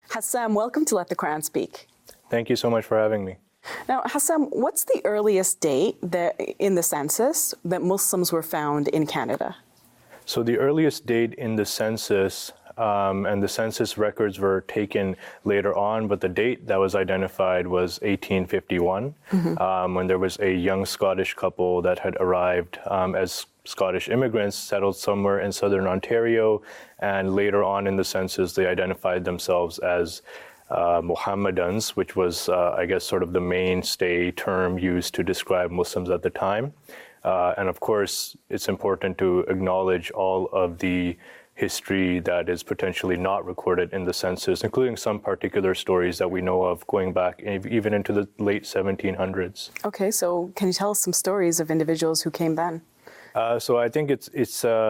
Hassam, welcome to Let the Quran Speak. Thank you so much for having me. Now, Hassam, what's the earliest date in the census that Muslims were found in Canada? So the earliest date in the census, and the census records were taken later on, but the date that was identified was 1851, when there was a young Scottish couple that had arrived as Scottish immigrants, settled somewhere in southern Ontario, and later on in the census they identified themselves as Mohammedans, which was, I guess, sort of the mainstay term used to describe Muslims at the time. And of course, it's important to acknowledge all of the history that is potentially not recorded in the census, including some particular stories that we know of going back even into the late 1700s. Okay, so can you tell us some stories of individuals who came then? So I think it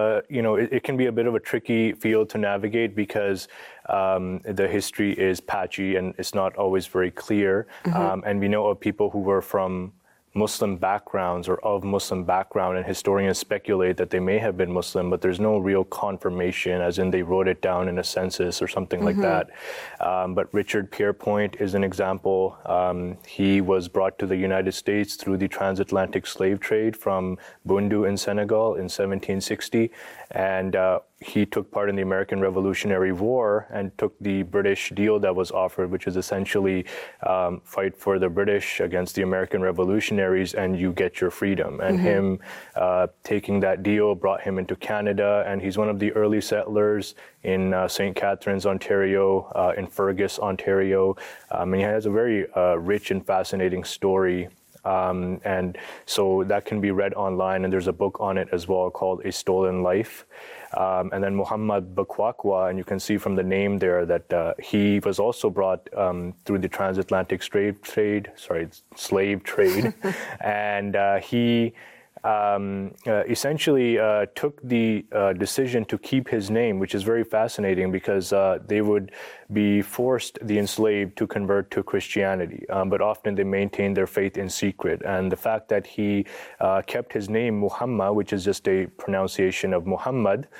can be a bit of a tricky field to navigate because the history is patchy and it's not always very clear. And we know of people who were from Muslim backgrounds or of Muslim background, and historians speculate that they may have been Muslim, but there's no real confirmation, as in they wrote it down in a census or something like that. But Richard Pierpoint is an example. He was brought to the United States through the transatlantic slave trade from Bundu in Senegal in 1760, and he took part in the American Revolutionary War and took the British deal that was offered, which is essentially fight for the British against the American revolutionaries and you get your freedom. And him taking that deal brought him into Canada, and he's one of the early settlers in St. Catharines, Ontario, in Fergus, Ontario. And he has a very rich and fascinating story. And so that can be read online, and there's a book on it as well called A Stolen Life. And then Muhammad Bakwakwa, and you can see from the name there that he was also brought through the transatlantic slave trade, and he essentially took the decision to keep his name, which is very fascinating because they would be forced, the enslaved, to convert to Christianity, but often they maintained their faith in secret. And the fact that he kept his name Muhammad, which is just a pronunciation of Muhammad,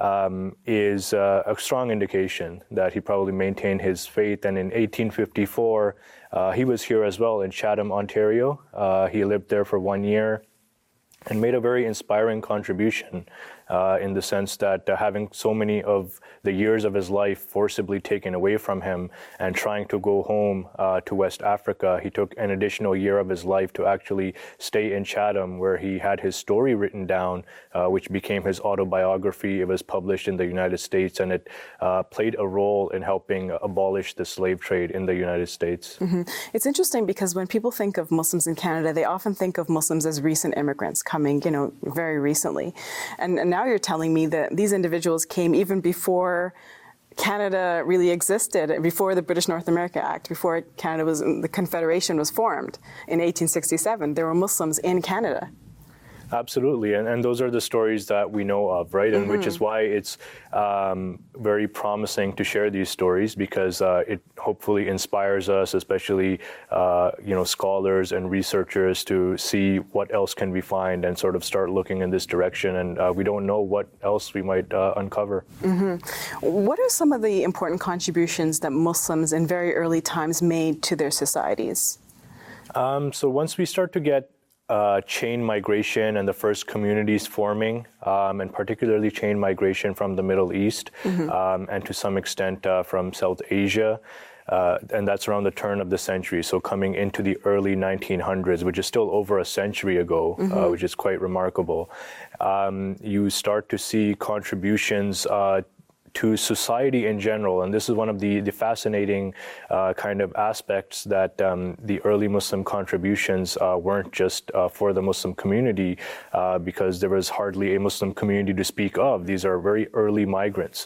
is a strong indication that he probably maintained his faith. And in 1854, he was here as well in Chatham, Ontario. He lived there for 1 year and made a very inspiring contribution in the sense that having so many of the years of his life forcibly taken away from him and trying to go home to West Africa, he took an additional year of his life to actually stay in Chatham, where he had his story written down, which became his autobiography. It was published in the United States, and it played a role in helping abolish the slave trade in the United States. It's interesting because when people think of Muslims in Canada, they often think of Muslims as recent immigrants coming, very recently. And now you're telling me that these individuals came even before Canada really existed, before the British North America Act, before the Confederation was formed in 1867. There were Muslims in Canada. Absolutely, and those are the stories that we know of, right? And which is why it's very promising to share these stories, because it hopefully inspires us, especially scholars and researchers, to see what else can we find and sort of start looking in this direction. And we don't know what else we might uncover. What are some of the important contributions that Muslims in very early times made to their societies? So once we start to get chain migration and the first communities forming, and particularly chain migration from the Middle East, and to some extent from South Asia. And that's around the turn of the century. So coming into the early 1900s, which is still over a century ago, which is quite remarkable, you start to see contributions to society in general. And this is one of the fascinating kind of aspects, that the early Muslim contributions weren't just for the Muslim community, because there was hardly a Muslim community to speak of. These are very early migrants.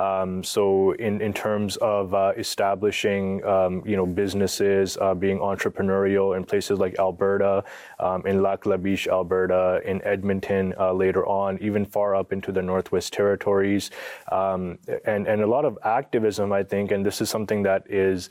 So in terms of establishing businesses, being entrepreneurial in places like Alberta, in Lac La Biche, Alberta, in Edmonton later on, even far up into the Northwest Territories, and a lot of activism, I think, and this is something that is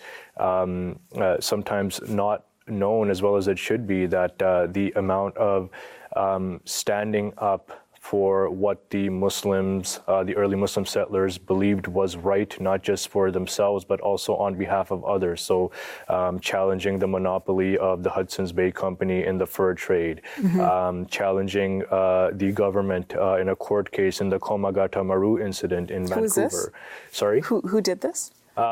sometimes not known as well as it should be, that the amount of standing up for what the Muslims, the early Muslim settlers believed was right, not just for themselves, but also on behalf of others. So challenging the monopoly of the Hudson's Bay Company in the fur trade, challenging the government in a court case in the Komagata Maru incident in Vancouver. Who is this? Sorry? Who did this?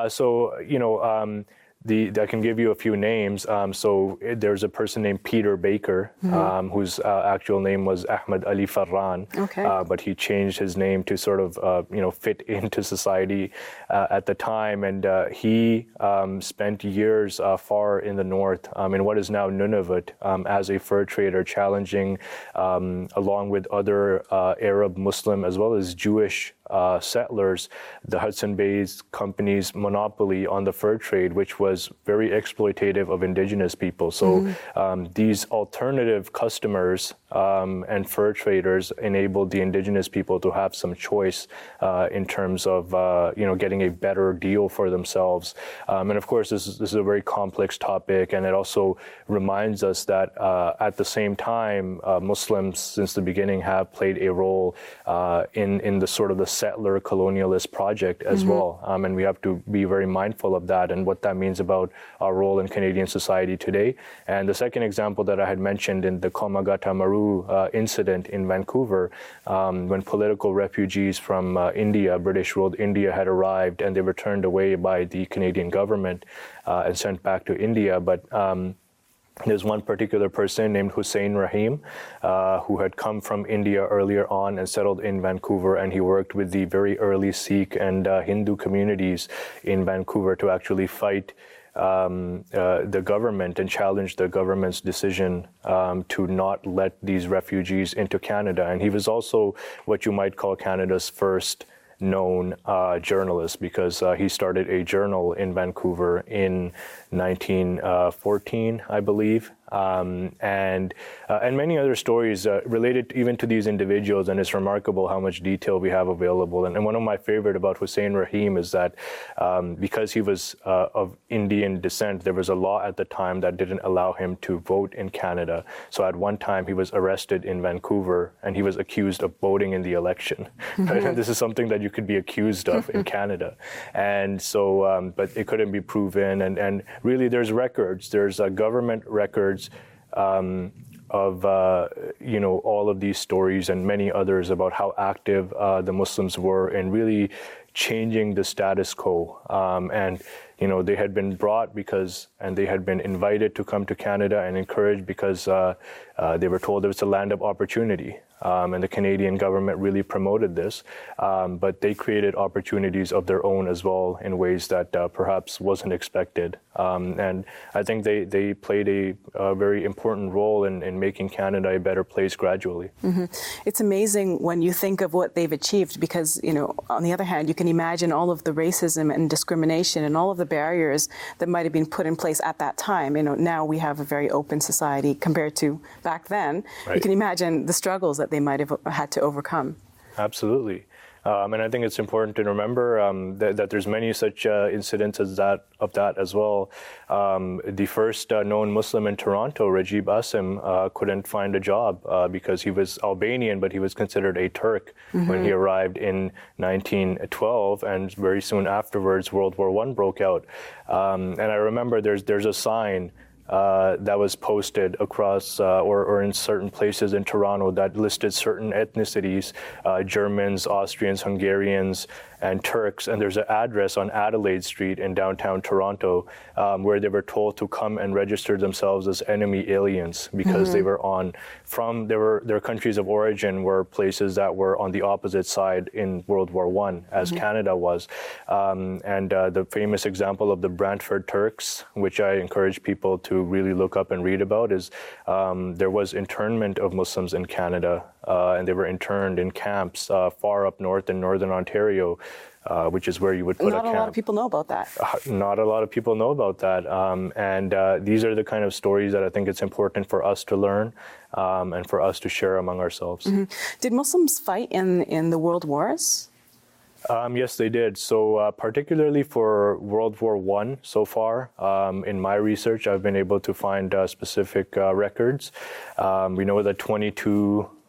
I can give you a few names. So there's a person named Peter Baker, whose actual name was Ahmed Ali Farran, but he changed his name to sort of, fit into society at the time. And he spent years far in the north, in what is now Nunavut, as a fur trader, challenging, along with other Arab, Muslim, as well as Jewish settlers, the Hudson Bay Company's monopoly on the fur trade, which was very exploitative of indigenous people. So these alternative customers and fur traders enabled the indigenous people to have some choice in terms of getting a better deal for themselves. And of course, this is a very complex topic, and it also reminds us that at the same time, Muslims since the beginning have played a role in the sort of the settler colonialist project as well. And we have to be very mindful of that and what that means about our role in Canadian society today. And the second example that I had mentioned in the Komagata Maru incident in Vancouver, when political refugees from India, British ruled India, had arrived and they were turned away by the Canadian government and sent back to India. But there's one particular person named Hussein Rahim who had come from India earlier on and settled in Vancouver, and he worked with the very early Sikh and Hindu communities in Vancouver to actually fight the government and challenge the government's decision to not let these refugees into Canada. And he was also what you might call Canada's first known journalist, because he started a journal in Vancouver in 1914, I believe. And many other stories related even to these individuals, and it's remarkable how much detail we have available. And one of my favorite about Hussein Rahim is that because he was of Indian descent, there was a law at the time that didn't allow him to vote in Canada. So at one time he was arrested in Vancouver and he was accused of voting in the election. Right? And this is something that you could be accused of in Canada. And so, but it couldn't be proven. And really there's records, there's government records of all of these stories and many others about how active the Muslims were in really changing the status quo. And they had been brought and they had been invited to come to Canada and encouraged because they were told it was a land of opportunity. And the Canadian government really promoted this, but they created opportunities of their own as well in ways that perhaps wasn't expected. And I think they played a very important role in making Canada a better place gradually. It's amazing when you think of what they've achieved, because, on the other hand, you can imagine all of the racism and discrimination and all of the barriers that might have been put in place at that time. Now we have a very open society compared to back then. Right. You can imagine the struggles that they might have had to overcome. Absolutely. And I think it's important to remember that there's many such incidents of that as well. The first known Muslim in Toronto, Rajib Asim, couldn't find a job because he was Albanian, but he was considered a Turk when he arrived in 1912, and very soon afterwards, World War I broke out. And I remember there's a sign that was posted across or in certain places in Toronto that listed certain ethnicities, Germans, Austrians, Hungarians, and Turks, and there's an address on Adelaide Street in downtown Toronto where they were told to come and register themselves as enemy aliens because they were their countries of origin were places that were on the opposite side in World War I, as Canada was. And the famous example of the Brantford Turks, which I encourage people to really look up and read about, is there was internment of Muslims in Canada, and they were interned in camps far up north in northern Ontario, which is where you would put a camp. Not a lot of people know about that. Not a lot of people know about that. And these are the kind of stories that I think it's important for us to learn and for us to share among ourselves. Did Muslims fight in the world wars? Yes, they did. So particularly for World War I so far, in my research, I've been able to find specific records. We know that 22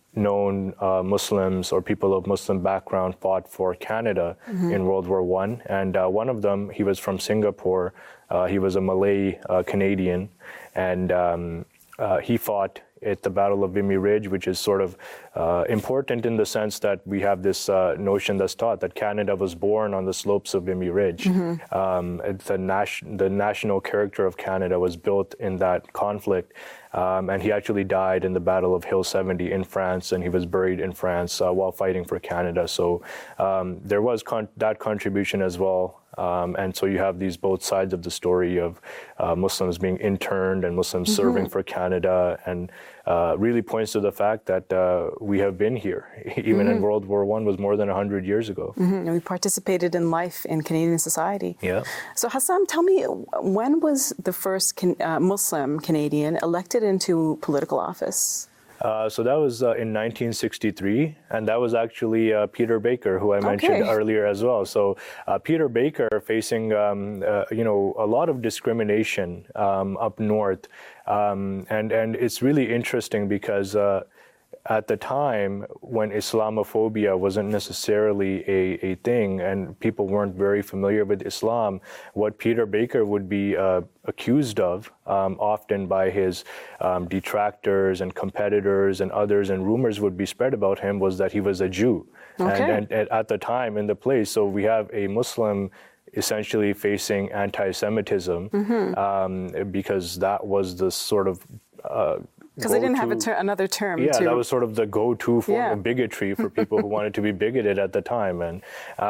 known Muslims or people of Muslim background fought for Canada in World War I. And one of them, he was from Singapore. He was a Malay Canadian. And he fought at the Battle of Vimy Ridge, which is sort of important in the sense that we have this notion that's taught that Canada was born on the slopes of Vimy Ridge. The national character of Canada was built in that conflict. And he actually died in the Battle of Hill 70 in France, and he was buried in France while fighting for Canada. So there was that contribution as well. And so you have these both sides of the story of Muslims being interned and Muslims serving for Canada, and really points to the fact that we have been here. Even in World War I was more than 100 years ago. And we participated in life in Canadian society. Yeah. So Hassam, tell me, when was the first Muslim Canadian elected into political office? So that was in 1963, and that was actually Peter Baker, who I mentioned earlier as well. So Peter Baker facing, a lot of discrimination up north, and it's really interesting because at the time when Islamophobia wasn't necessarily a thing and people weren't very familiar with Islam, what Peter Baker would be accused of often by his detractors and competitors and others, and rumors would be spread about him, was that he was a Jew. And at the time in the place, so we have a Muslim essentially facing anti-Semitism because that was the sort of because they didn't have another term. Yeah, that was sort of the go-to form of bigotry for people who wanted to be bigoted at the time, and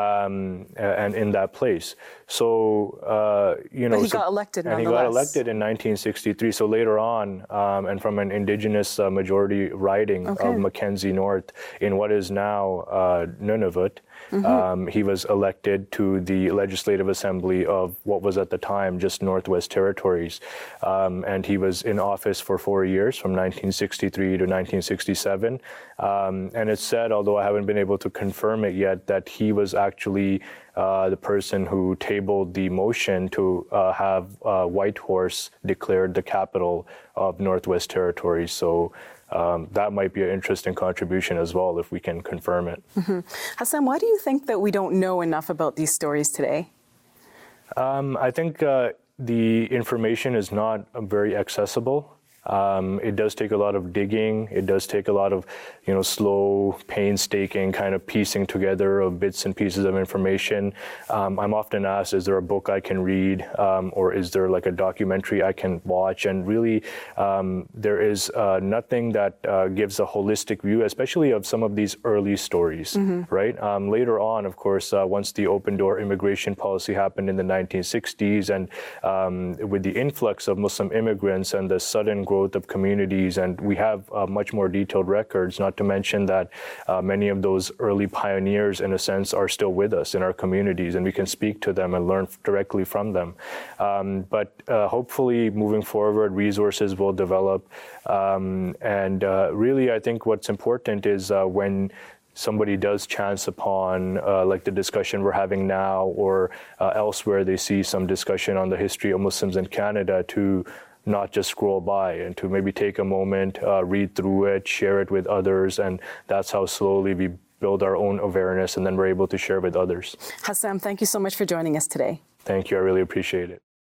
in that place. So But he got elected. And he got elected in 1963. So later on, and from an indigenous majority riding of Mackenzie North in what is now Nunavut. He was elected to the Legislative Assembly of what was at the time just Northwest Territories. And he was in office for 4 years, from 1963 to 1967. And it's said, although I haven't been able to confirm it yet, that he was actually the person who tabled the motion to have Whitehorse declared the capital of Northwest Territories. So that might be an interesting contribution as well, if we can confirm it. Hassam, why do you think that we don't know enough about these stories today? I think the information is not very accessible. It does take a lot of digging. It does take a lot of, slow, painstaking kind of piecing together of bits and pieces of information. I'm often asked, is there a book I can read, or is there like a documentary I can watch? And really, there is nothing that gives a holistic view, especially of some of these early stories, right? Later on, of course, once the open door immigration policy happened in the 1960s, and with the influx of Muslim immigrants and the sudden growth of communities, and we have much more detailed records, not to mention that many of those early pioneers, in a sense, are still with us in our communities, and we can speak to them and learn directly from them. But hopefully, moving forward, resources will develop. And really, I think what's important is when somebody does chance upon, like the discussion we're having now, or elsewhere, they see some discussion on the history of Muslims in Canada, to not just scroll by and to maybe take a moment, read through it, share it with others, and that's how slowly we build our own awareness, and then we're able to share with others. Hassam, thank you so much for joining us today. Thank you. I really appreciate it.